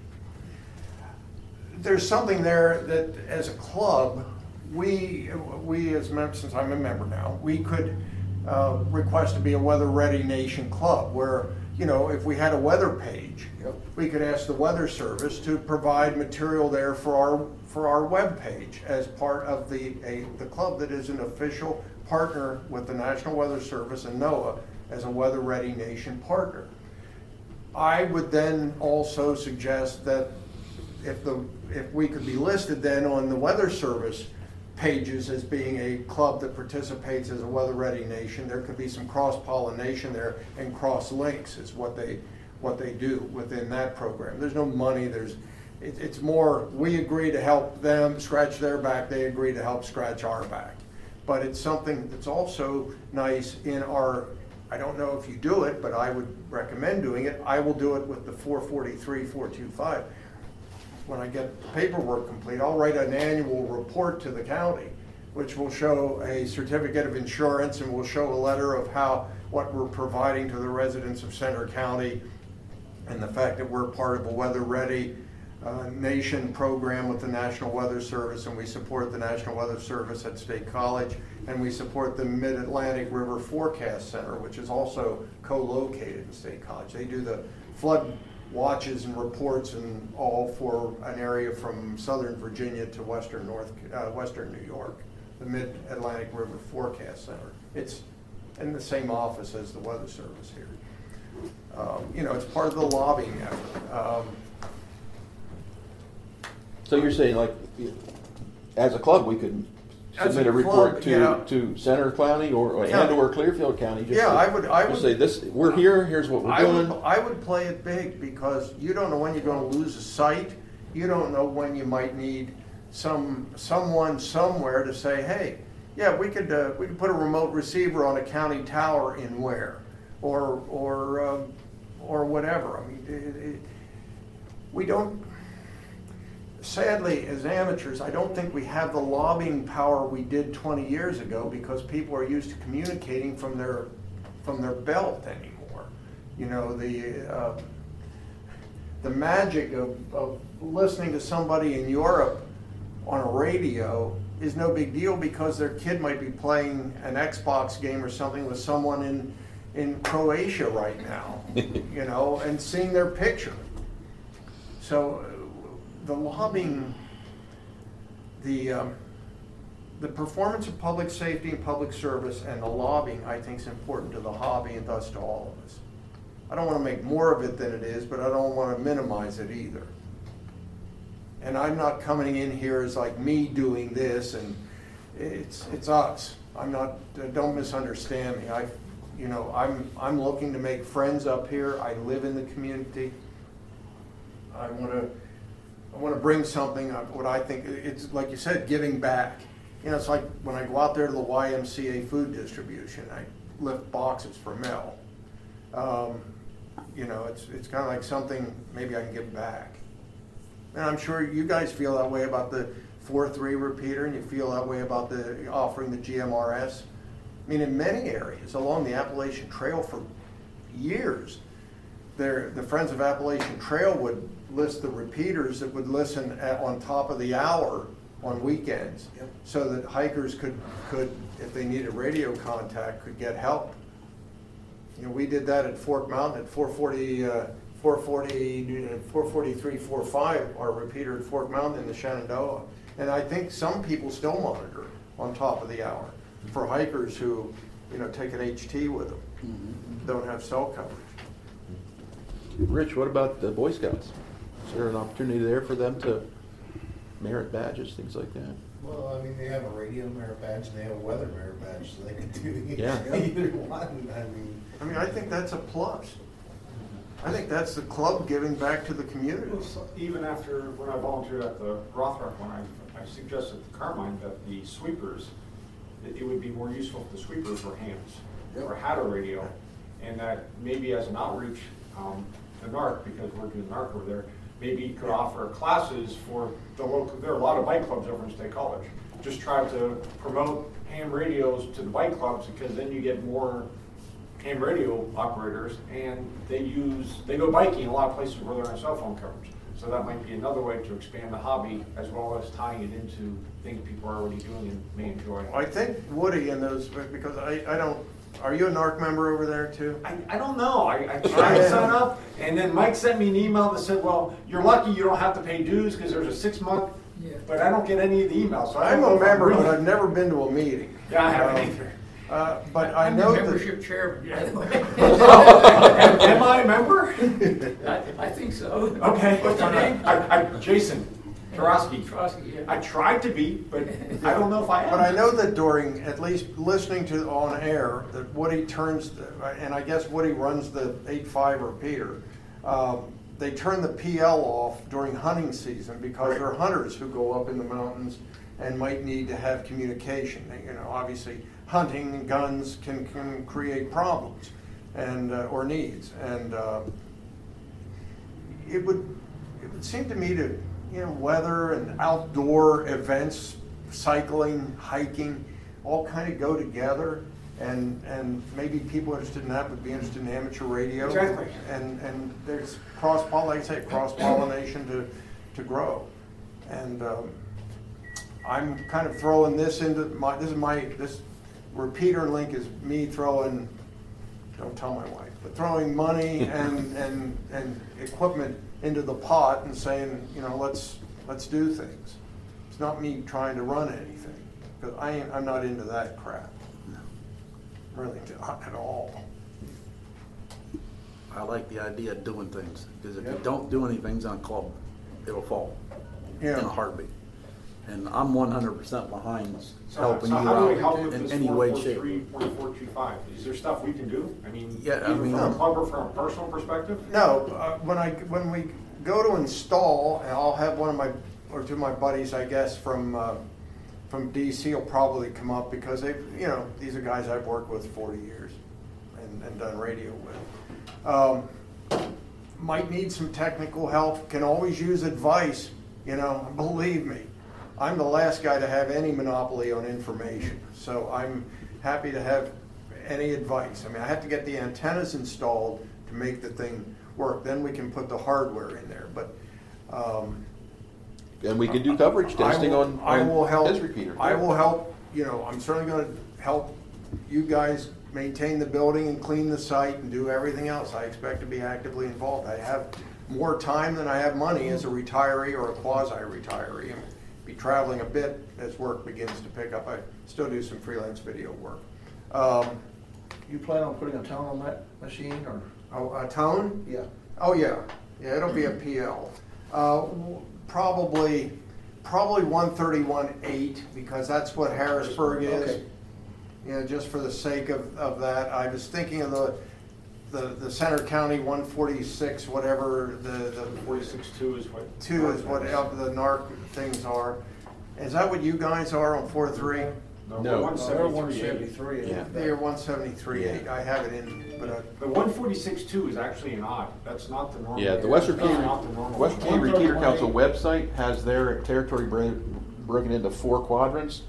Speaker 3: There's something there that, as a club, we, we as members, since I'm a member now, we could uh, request to be a weather ready nation club where, you know, if we had a weather page, yep, we could ask the Weather Service to provide material there for our for our web page as part of the a, the club that is an official partner with the National Weather Service and NOAA as a Weather Ready Nation partner. I would then also suggest that if the if we could be listed then on the Weather Service pages as being a club that participates as a Weather Ready Nation, there could be some cross-pollination there, and cross-links is what they what they do within that program. There's no money, there's it, it's more, we agree to help them scratch their back, they agree to help scratch our back. But it's something that's also nice in our, I don't know if you do it, but I would recommend doing it. I will do it with the four forty-three, four twenty-five. When I get paperwork complete, I'll write an annual report to the county, which will show a certificate of insurance and will show a letter of how, what we're providing to the residents of Center County, and the fact that we're part of a Weather Ready uh, Nation program with the National Weather Service, and we support the National Weather Service at State College, and we support the Mid-Atlantic River Forecast Center, which is also co-located in State College. They do the flood watches and reports and all for an area from southern Virginia to western North, uh, western New York, the Mid-Atlantic River Forecast Center. It's in the same office as the Weather Service here. Um, you know, it's part of the lobbying effort. Um,
Speaker 1: So you're saying like, as a club, we could
Speaker 3: As
Speaker 1: submit
Speaker 3: a
Speaker 1: a report
Speaker 3: club,
Speaker 1: to,
Speaker 3: yeah.
Speaker 1: to Center County or, or- and
Speaker 3: County.
Speaker 1: or Clearfield County? just
Speaker 3: Yeah,
Speaker 1: to-
Speaker 3: I would- I
Speaker 1: Just
Speaker 3: would-
Speaker 1: say this, we're here, here's what we're
Speaker 3: I would,
Speaker 1: doing.
Speaker 3: I would play it big because you don't know when you're gonna lose a site. You don't know when you might need some, someone somewhere to say, hey, yeah, we could, uh, we could put a remote receiver on a county tower in Ware, or, or, um, or whatever. I mean, it, it, we don't, sadly, as amateurs, I don't think we have the lobbying power we did twenty years ago because people are used to communicating from their, from their belt anymore. You know, the, uh, the magic of, of listening to somebody in Europe on a radio is no big deal because their kid might be playing an Xbox game or something with someone in, in Croatia right now, you know, and seeing their picture. So uh, the lobbying, the, um, the performance of public safety and public service and the lobbying, I think, is important to the hobby and thus to all of us. I don't want to make more of it than it is, but I don't want to minimize it either. And I'm not coming in here as like me doing this, and it's it's us. I'm not. Don't misunderstand me. I, you know, I'm I'm looking to make friends up here. I live in the community. I want to I want to bring something. What I think it's like you said, giving back. You know, it's like when I go out there to the Y M C A food distribution. I lift boxes for Mel. Um, you know, it's it's kind of like something maybe I can give back. And I'm sure you guys feel that way about the four three repeater, and you feel that way about the offering the G M R S. I mean, in many areas along the Appalachian Trail for years, there, the Friends of Appalachian Trail would list the repeaters that would listen at, on top of the hour on weekends,
Speaker 5: Yep.
Speaker 3: so that hikers could, could, if they needed radio contact, could get help. You know, we did that at Fork Mountain at four forty, uh, four forty, four forty-three, four five, our repeater at Fork Mountain in the Shenandoah. And I think some people still monitor on top of the hour for hikers who, you know, take an H T with them,
Speaker 2: Mm-hmm.
Speaker 3: don't have cell coverage.
Speaker 1: Rich, what about the Boy Scouts? Is there an opportunity there for them to merit badges, things like that?
Speaker 6: Well, I mean, they have a radio merit badge and they have a weather merit badge, so they can do
Speaker 1: Yeah.
Speaker 6: either one. I mean,
Speaker 3: I mean, I think that's a plus. I think that's the club giving back to the community.
Speaker 4: Even after, when I volunteered at the Rothrock one, I, I suggested to Carmine that the sweepers, that it would be more useful if the sweepers were hams, or had a radio, and that maybe as an outreach, um, the NARC, because we're doing NARC over there, maybe you could offer classes for the local, there are a lot of bike clubs over in State College. Just try to promote ham radios to the bike clubs, because then you get more ham radio operators, and they use, they go biking in a lot of places where there are cell phone coverage. So that might be another way to expand the hobby, as well as tying it into things people are already doing and may enjoy.
Speaker 3: I think Woody and those, because I, I don't, are you a NARC member over there too?
Speaker 4: I, I don't know. I, I tried to sign up, and then Mike sent me an email that said, well, you're lucky you don't have to pay dues because there's a six month, but I don't get any of the emails. So I
Speaker 3: I'm
Speaker 4: don't know
Speaker 3: a
Speaker 4: if I'm
Speaker 3: member, but
Speaker 4: really-
Speaker 3: I've never been to a meeting.
Speaker 4: Yeah, I haven't
Speaker 3: Um,
Speaker 4: either.
Speaker 3: Uh, but I
Speaker 7: I'm
Speaker 3: know
Speaker 7: the
Speaker 3: that.
Speaker 7: membership chairman, by the way.
Speaker 4: am, am I a member?
Speaker 7: I, I think so.
Speaker 4: Okay.
Speaker 7: What's your name?
Speaker 4: I, I, Jason Tarosky.
Speaker 7: Trosky, yeah.
Speaker 4: I tried to be, but I don't know if I am.
Speaker 3: But I know that during, at least listening to on air, that Woody turns, the, and I guess Woody runs the eight five repeater. Um, they turn the P L off during hunting season because there are hunters who go up in the mountains and might need to have communication. You know, obviously hunting and guns can, can create problems and uh, or needs, and uh, it would it would seem to me to, you know, weather and outdoor events, cycling, hiking, all kind of go together, and and maybe people interested in that would be interested in amateur radio.
Speaker 4: Exactly.
Speaker 3: And and there's cross pollination, like I say, cross pollination to to grow, and um, I'm kind of throwing this into my this is my this repeater link is me throwing. Don't tell my wife, but throwing money and and and equipment into the pot and saying, you know, let's let's do things. It's not me trying to run anything, because I ain't, I'm not into that crap. Really, not at all.
Speaker 2: I like the idea of doing things, because if you
Speaker 3: Yep.
Speaker 2: don't do anything on club, it'll fall. in
Speaker 3: Yeah.
Speaker 2: a heartbeat. And I'm one hundred percent behind
Speaker 4: So-
Speaker 2: helping
Speaker 4: so
Speaker 2: you
Speaker 4: how do we
Speaker 2: out
Speaker 4: help with
Speaker 2: in
Speaker 4: this
Speaker 2: any way, shape.
Speaker 4: four four three point four two five? Is there stuff we can do? I mean,
Speaker 2: Yeah, I
Speaker 4: either
Speaker 2: mean-
Speaker 4: from a club or from a personal perspective?
Speaker 3: No, uh, when I, when we go to install, and I'll have one of my, or two of my buddies, I guess, from, uh, from D C will probably come up because they, you know, these are guys I've worked with forty years and, and done radio with. Um, might need some technical help, can always use advice, you know, believe me. I'm the last guy to have any monopoly on information, so I'm happy to have any advice. I mean, I have to get the antennas installed to make the thing work, then we can put the hardware in there, but, um,
Speaker 1: And we can do coverage
Speaker 3: I
Speaker 1: testing
Speaker 3: will-
Speaker 1: on,
Speaker 3: I will
Speaker 1: on
Speaker 3: help.
Speaker 1: his repeater.
Speaker 3: I will help, you know, I'm certainly gonna help you guys maintain the building and clean the site and do everything else. I expect to be actively involved. I have more time than I have money as a retiree or a quasi-retiree. And be traveling a bit as work begins to pick up. I still do some freelance video work. Um,
Speaker 5: You plan on putting a tone on that machine, or?
Speaker 3: oh, a tone?
Speaker 5: Yeah.
Speaker 3: Oh, yeah, yeah, it'll be a P L. Uh, w- probably, probably one thirty-one eight, because that's what Harrisburg is.
Speaker 5: Okay.
Speaker 3: You know, just for the sake of, of that, I was thinking of the, the, the Center County one forty-six, whatever, the, the
Speaker 4: forty-six two is what?
Speaker 3: two is what el- the NARC things are. Is that what you guys are on four three?
Speaker 1: No.
Speaker 4: one
Speaker 5: They're one
Speaker 4: seventy-three eight.
Speaker 5: seventy-three.
Speaker 1: Yeah.
Speaker 3: They're one seventy-three eight, I have it in, but, uh,
Speaker 4: The one forty-six two is actually an odd, that's not the normal.
Speaker 1: Yeah, the Western
Speaker 4: That's
Speaker 1: Repeater,
Speaker 4: not the normal.
Speaker 1: Western Repeater Repeater Council website has their territory bro- broken into four quadrants.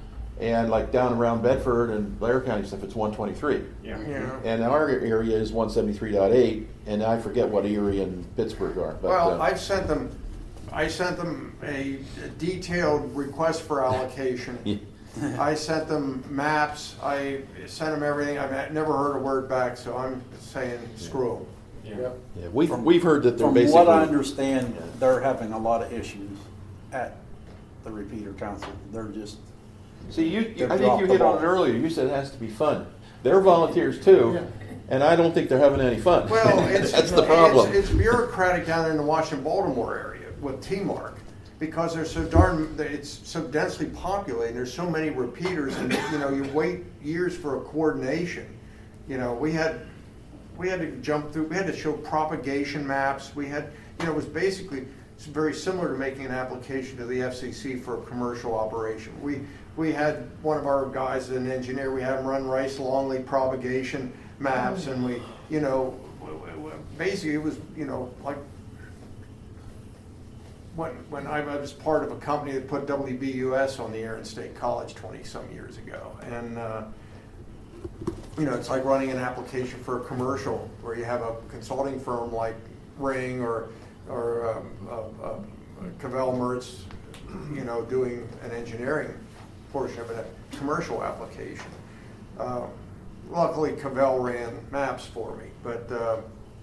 Speaker 1: And like down around Bedford and Blair County stuff, it's one twenty-three.
Speaker 4: Yeah.
Speaker 3: yeah.
Speaker 1: And our area is one seventy-three point eight, and I forget what Erie and Pittsburgh are, but.
Speaker 3: Well,
Speaker 1: uh,
Speaker 3: I've sent them, I sent them a detailed request for allocation.
Speaker 1: Yeah.
Speaker 3: I sent them maps, I sent them everything, I've never heard a word back, so I'm saying screw them.
Speaker 4: Yeah.
Speaker 1: Yeah, we've,
Speaker 2: From-
Speaker 1: we've heard that they're
Speaker 2: From
Speaker 1: basically.
Speaker 2: what I understand, they're having a lot of issues at the repeater council. They're just,
Speaker 1: See, you,
Speaker 2: They've
Speaker 1: I think
Speaker 2: dropped
Speaker 1: you
Speaker 2: the
Speaker 1: hit on
Speaker 2: ball.
Speaker 1: it earlier, you said it has to be fun. They're volunteers too, and I don't think they're having any fun.
Speaker 3: Well, it's,
Speaker 1: That's the problem.
Speaker 3: It's, it's bureaucratic down there in the Washington-Baltimore area with T-Mark, because they're so darn, it's so densely populated, there's so many repeaters, and, you know, you wait years for a coordination. You know, we had, we had to jump through, we had to show propagation maps, we had, you know, it was basically, it's very similar to making an application to the F C C for a commercial operation. We, we had one of our guys, an engineer, we had him run Rice Longley propagation maps, and we, you know, w- w- w- basically it was, you know, like, when, when I was part of a company that put W B U S on the air in State College twenty-some years ago, and, uh, you know, it's like running an application for a commercial where you have a consulting firm like Ring or, or um, uh, uh, Cavell Mertz, you know, doing an engineering portion of a commercial application. Uh, luckily, Cavell ran maps for me, but uh,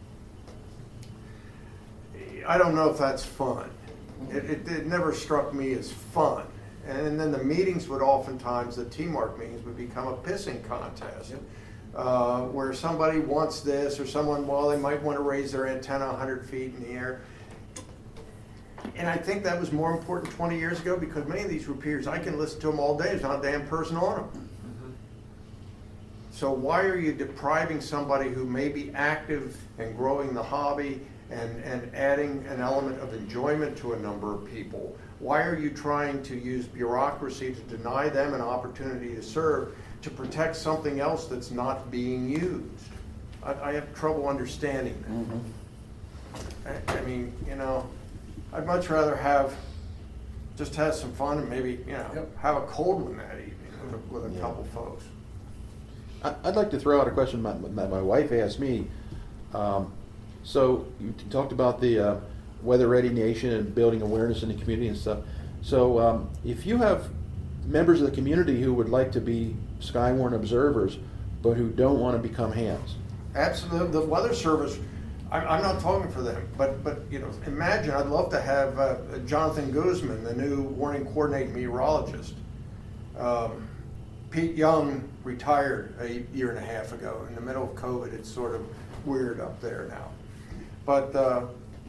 Speaker 3: I don't know if that's fun. It, it, it never struck me as fun. And then the meetings would oftentimes, the T-Mark meetings would become a pissing contest. Uh, where somebody wants this, or someone, well, they might want to raise their antenna one hundred feet in the air. And I think that was more important twenty years ago, because many of these repeaters, I can listen to them all day, there's not a damn person on them.
Speaker 4: Mm-hmm.
Speaker 3: So why are you depriving somebody who may be active and growing the hobby and, and adding an element of enjoyment to a number of people? Why are you trying to use bureaucracy to deny them an opportunity to serve, to protect something else that's not being used? I, I have trouble understanding that. I, I mean, you know, I'd much rather have, just have some fun and maybe, you know,
Speaker 5: Yep.
Speaker 3: have a cold one that evening with a, with a
Speaker 1: Yeah.
Speaker 3: couple folks.
Speaker 1: I- I'd like to throw out a question my, my, my wife asked me. Um, so you t- talked about the uh, Weather Ready Nation and building awareness in the community and stuff. So um, if you have members of the community who would like to be Skywarn observers, but who don't want to become hands,
Speaker 3: Absolutely, the Weather Service, I'm, I'm not talking for them, but, but, you know, imagine, I'd love to have uh, Jonathan Guzman, the new warning coordinating meteorologist. Um, Pete Young retired a year and a half ago. In the middle of COVID, it's sort of weird up there now. But, uh,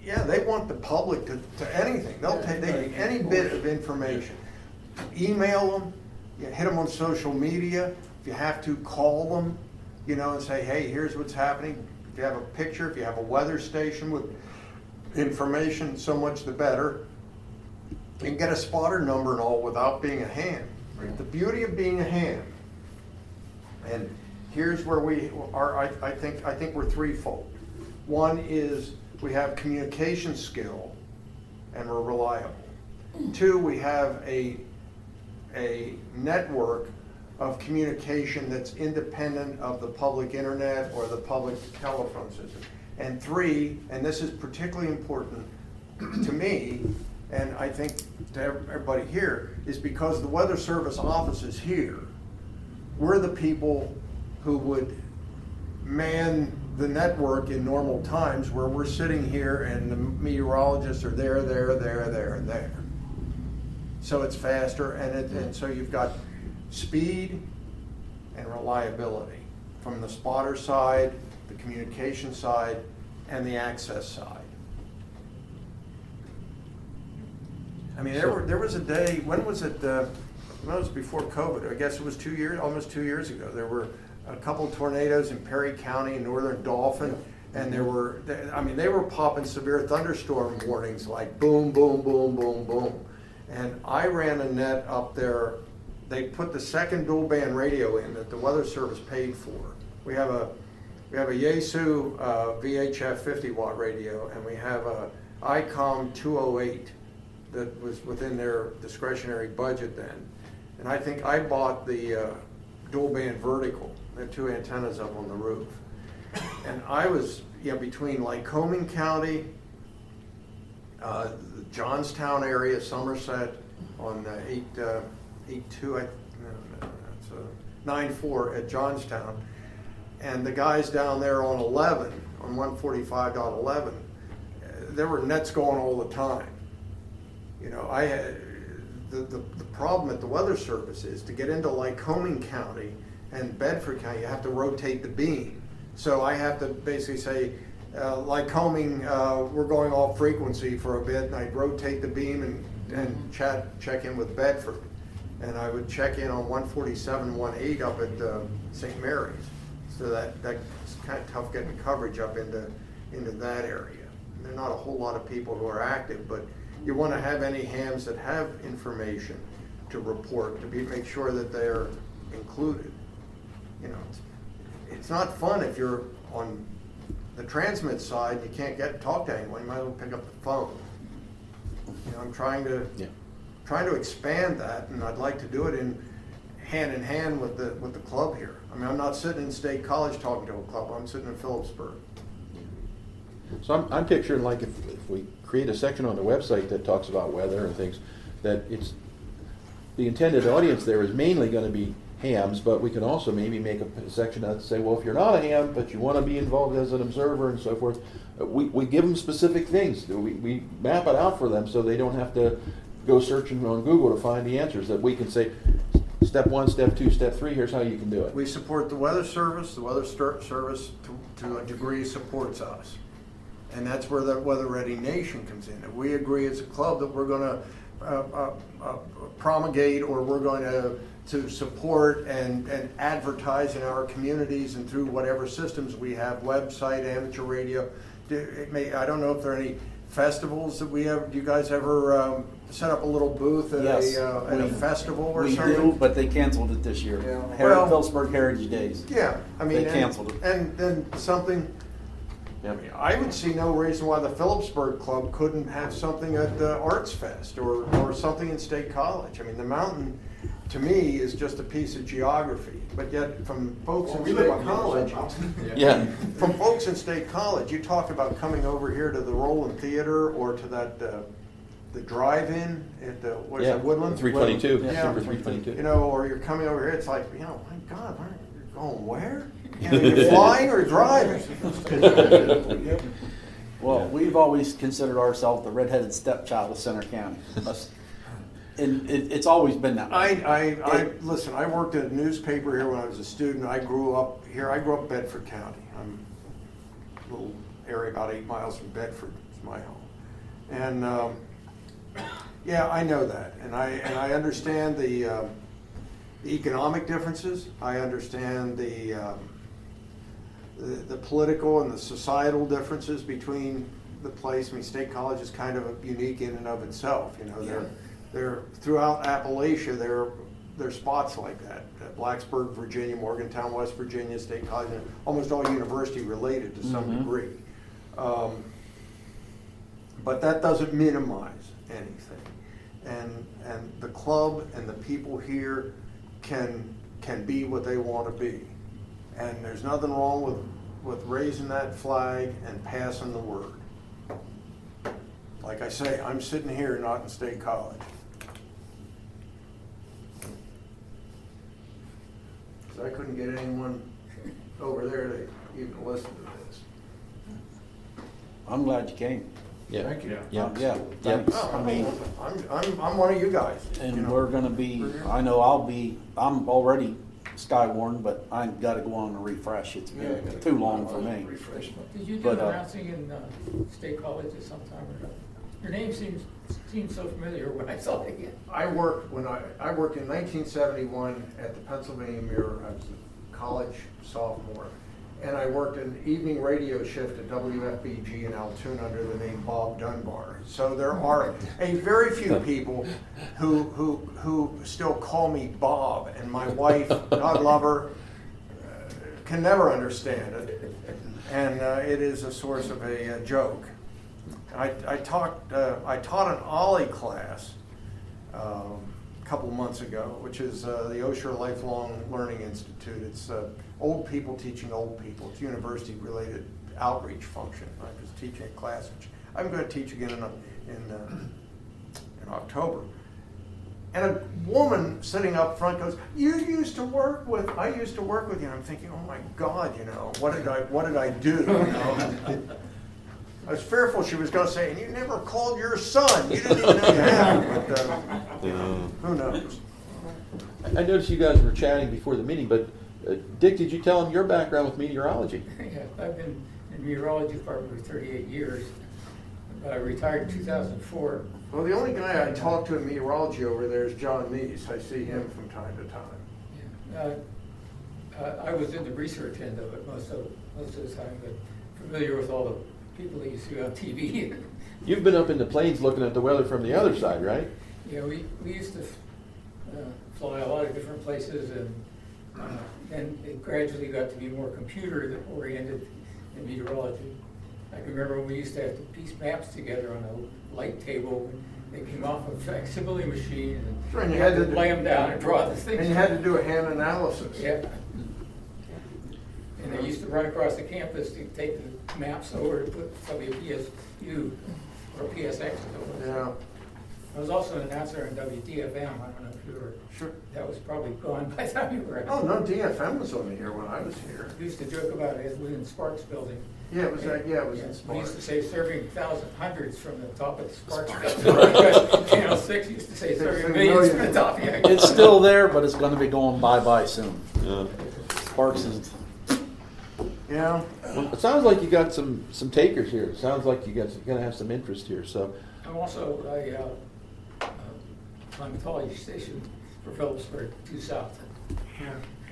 Speaker 3: yeah, they want the public to, to anything. They'll take, they, any bit of information. Email them, you hit them on social media. If you have to, call them, you know, and say, hey, here's what's happening. If you have a picture, if you have a weather station with information, so much the better. You can get a spotter number and all without being a ham. Right? The beauty of being a ham, and here's where we are, I, I think I think we're threefold. One is we have communication skill and we're reliable. Two, we have a, a network of communication that's independent of the public internet or the public telephone system. And three, and this is particularly important to me, and I think to everybody here, is because the Weather Service office is here, we're the people who would man the network in normal times, where we're sitting here and the meteorologists are there, there, there, there, and there. So it's faster, and, it, and so you've got speed and reliability from the spotter side, the communication side, and the access side. I mean, there, were, there was a day, when was it, uh, when it was before COVID, I guess it was two years, almost two years ago, there were a couple tornadoes in Perry County, northern Dauphin, and there were, I mean, they were popping severe thunderstorm warnings, like boom, boom, boom, boom, boom. And I ran a net up there. They put the second dual band radio in that the Weather Service paid for. We have a we have a Yaesu uh, V H F fifty watt radio, and we have a ICOM two oh eight that was within their discretionary budget then. And I think I bought the uh, dual band vertical. They have two antennas up on the roof. And I was, you know, between Lycoming County, uh, the Johnstown area, Somerset, on uh, eight uh, eight two, I, no, no, that's uh, nine four at Johnstown, and the guys down there on eleven, on one forty-five dot eleven, uh, there were nets going all the time. You know, I had the, the the problem at the Weather Service is to get into Lycoming County and Bedford County, you have to rotate the beam. So I have to basically say, uh, Lycoming, uh, we're going off frequency for a bit, and I'd rotate the beam and, and chat, check in with Bedford. And I would check in on one forty-seven point one eight up at uh, Saint Mary's. So that, that's kind of tough getting coverage up into, into that area. And there are not a whole lot of people who are active, but you want to have any hams that have information to report, to be, make sure that they're included. You know, it's, it's not fun if you're on the transmit side, you can't get talk to anyone, you might as well pick up the phone. You know, I'm trying to
Speaker 1: Yeah.
Speaker 3: trying to expand that, and I'd like to do it in hand in hand with the with the club here. I mean, I'm not sitting in State College talking to a club, I'm sitting in Phillipsburg.
Speaker 1: So I'm, I'm picturing like if, if we create a section on the website that talks about weather and things, that it's, the intended audience there is mainly going to be hams, but we can also maybe make a section that say, well, if you're not a ham, but you want to be involved as an observer and so forth, uh, we, we give them specific things. We, we map it out for them so they don't have to go searching on Google to find the answers, that we can say, step one, step two, step three, here's how you can do it.
Speaker 3: We support the Weather Service, the Weather Stir- Service to, to a degree supports us. And that's where the Weather Ready Nation comes in. If we agree as a club that we're going to uh, uh, uh, promulgate, or we're going to to support and, and advertise in our communities and through whatever systems we have, website, amateur radio. Do, it may, I don't know if there are any festivals that we have. Do you guys ever um, set up a little booth at,
Speaker 2: Yes,
Speaker 3: a, uh, at a
Speaker 2: we-
Speaker 3: festival or
Speaker 2: We
Speaker 3: something?
Speaker 2: do, but they canceled it this year.
Speaker 3: Yeah.
Speaker 2: Her-
Speaker 3: Well-
Speaker 2: Phillipsburg Heritage Days.
Speaker 3: Yeah, I mean,
Speaker 2: They
Speaker 3: and-
Speaker 2: canceled it.
Speaker 3: And then something, I mean, I would see no reason why the Phillipsburg Club couldn't have something at the Arts Fest or, or something in State College. I mean, the mountain, to me, is just a piece of geography, but yet from folks in State College,
Speaker 1: Yeah.
Speaker 3: from folks in State College, you talk about coming over here to the Roland Theater or to that, uh, the drive-in at the, what is
Speaker 1: Yeah,
Speaker 3: it, Woodland?
Speaker 1: three twenty-two,
Speaker 3: Yeah.
Speaker 1: Super three twenty-two.
Speaker 3: You know, or you're coming over here, it's like, you know, my God, where- you're going where? You know, you're flying or driving?
Speaker 2: Well, we've always considered ourselves the redheaded stepchild of Center County. Us- And it, it's always been that
Speaker 3: I,
Speaker 2: way.
Speaker 3: I, I, listen, I worked at a newspaper here when I was a student. I grew up here. I grew up in Bedford County. I'm a little area about eight miles from Bedford. It's my home. And, um, yeah, I know that, and I, and I understand the, um, the economic differences. I understand the, um, the, the political and the societal differences between the place. I mean, State College is kind of unique in and of itself, you know, they're, they're, throughout Appalachia, there, there are spots like that. Uh, Blacksburg, Virginia, Morgantown, West Virginia, State College, and almost all university related to some
Speaker 2: Mhm.
Speaker 3: degree. Um, but that doesn't minimize anything. And, and the club and the people here can, can be what they want to be. And there's nothing wrong with, with raising that flag and passing the word. Like I say, I'm sitting here, not in State College. So I couldn't get anyone over there to even listen to this.
Speaker 2: I'm glad you came.
Speaker 1: Yeah.
Speaker 6: Thank you.
Speaker 1: Yeah.
Speaker 2: Yeah, thanks. I mean,
Speaker 3: I'm, I'm, I'm one of you guys. you
Speaker 2: and
Speaker 3: know.
Speaker 2: we're gonna be, I know I'll be, I'm already skywarn, but I gotta go on and refresh. It's
Speaker 6: Yeah,
Speaker 2: been
Speaker 6: gotta
Speaker 2: too
Speaker 6: go
Speaker 2: long
Speaker 6: on
Speaker 2: for
Speaker 6: and
Speaker 2: me.
Speaker 6: refreshment.
Speaker 7: Did you do
Speaker 2: But, uh,
Speaker 7: announcing in uh, State College at some time or not? Your name seems, seems so familiar when I saw it again.
Speaker 3: I worked when I, I worked in nineteen seventy-one at the Pennsylvania Mirror. I was a college sophomore. And I worked an evening radio shift at W F B G in Altoona under the name Bob Dunbar. So there are a very few people who, who, who still call me Bob, and my wife, God love her, uh, can never understand it. And uh, it is a source of a, uh joke. I, I talked, uh, I taught an Ollie class um, a couple months ago, which is uh, the Osher Lifelong Learning Institute. It's uh, old people teaching old people. It's university-related outreach function. I was teaching a class, which I'm going to teach again in, in, uh, in October. And a woman sitting up front goes, "You used to work with, I used to work with you." And I'm thinking, oh my God, you know, what did I, what did I do? You know? I was fearful she was going to say, "And you never called your son. You didn't even know you had him." But uh, who knows?
Speaker 1: I noticed you guys were chatting before the meeting, but uh, Dick, did you tell him your background with meteorology?
Speaker 7: Yeah, I've been in the meteorology department for thirty-eight years. But I retired in two thousand four.
Speaker 3: Well, the only guy I talk to in meteorology over there is John Neese. I see him from time to time.
Speaker 7: Yeah. Uh, uh, I was in the research end of it most of, most of the time, but familiar with all the people that you see on T V.
Speaker 1: You've been up in the plains looking at the weather from the other side, right?
Speaker 7: Yeah, we, we used to uh, fly a lot of different places, and uh, then it gradually got to be more computer oriented in meteorology. I can remember when we used to have to piece maps together on a light table. They came off a facsimile machine, and
Speaker 3: Sure, and
Speaker 7: you
Speaker 3: you
Speaker 7: had
Speaker 3: had
Speaker 7: to
Speaker 3: to-
Speaker 7: lay them down and draw the things.
Speaker 3: And you had to do a hand analysis.
Speaker 7: Yeah. And they used to run across the campus to take the maps over to put probably a P S U or a P S X over.
Speaker 3: Yeah,
Speaker 7: I was also an announcer on W D F M. I don't know if you were,
Speaker 3: sure.
Speaker 7: that was probably gone by the time you were.
Speaker 3: Oh, no, D F M was on the air when I was here.
Speaker 7: We used to joke about it, it was in Sparks building.
Speaker 3: Yeah, it was, that. yeah, it was in
Speaker 7: We
Speaker 3: Sparks.
Speaker 7: used to say serving thousand hundreds from the top of the Sparks building. Because Channel six used to say
Speaker 3: They
Speaker 7: serving
Speaker 3: say
Speaker 7: millions from the
Speaker 3: millions.
Speaker 7: top. Yeah.
Speaker 2: It's still there, but it's gonna be going bye-bye soon.
Speaker 1: Yeah.
Speaker 2: Sparks is,
Speaker 3: Yeah,
Speaker 1: Well, it sounds like you got some, some takers here. It sounds like you guys are going to have some interest here. So,
Speaker 7: I'm also a uh, uh, climatology station for Phillipsburg, two South.
Speaker 3: yeah.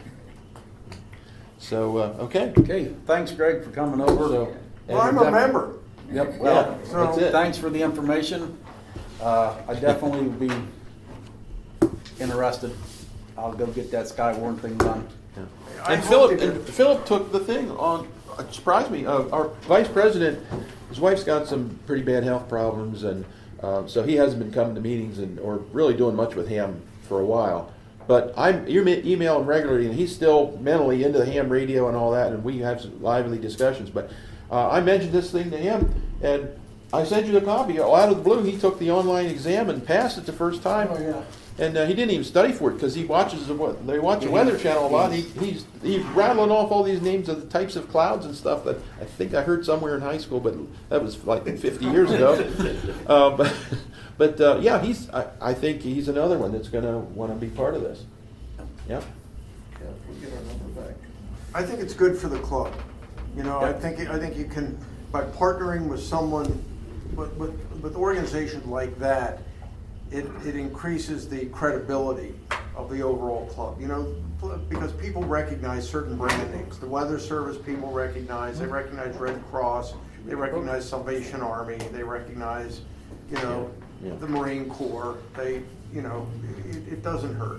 Speaker 1: so uh, okay.
Speaker 2: okay, thanks Greg for coming over.
Speaker 1: So,
Speaker 3: Well, I'm a member.
Speaker 2: Yep, well,
Speaker 1: Yeah, that's it.
Speaker 2: thanks for the information. Uh, I definitely would be interested. I'll go get that Skywarn thing done.
Speaker 1: Yeah.
Speaker 3: I
Speaker 1: And
Speaker 3: hope
Speaker 1: Philip,
Speaker 3: they do.
Speaker 1: and Philip took the thing on. It surprised me. Uh, our vice president, his wife's got some pretty bad health problems, and uh, so he hasn't been coming to meetings and or really doing much with ham for a while. But I'm you email him regularly, and he's still mentally into the ham radio and all that, and we have some lively discussions. But uh, I mentioned this thing to him, and I sent you the copy. Oh, out of the blue, he took the online exam and passed it the first time.
Speaker 3: Oh, yeah.
Speaker 1: And uh, he didn't even study for it because he watches the what they watch the Weather Channel a lot. He, he's he's rattling off all these names of the types of clouds and stuff that I think I heard somewhere in high school, but that was like fifty years ago. uh, but but uh, yeah, he's I, I think he's another one that's going to want to be part of this. Yeah.
Speaker 6: Yeah, we'll get our number back.
Speaker 3: I think it's good for the club. You know, I
Speaker 1: Yeah.
Speaker 3: think, I think you can, by partnering with someone but, but with organizations like that, it, it increases the credibility of the overall club, you know, because people recognize certain brand names. The Weather Service people recognize, they recognize Red Cross, they recognize Salvation Army, they recognize, you know,
Speaker 1: Yeah, yeah.
Speaker 3: the Marine Corps. They, you know, it, it doesn't hurt.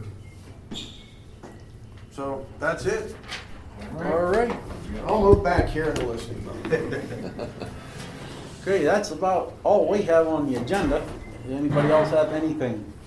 Speaker 3: So that's it.
Speaker 1: All right.
Speaker 3: I'll move back here in the listening mode.
Speaker 2: Okay, that's about all we have on the agenda. Does anybody else have anything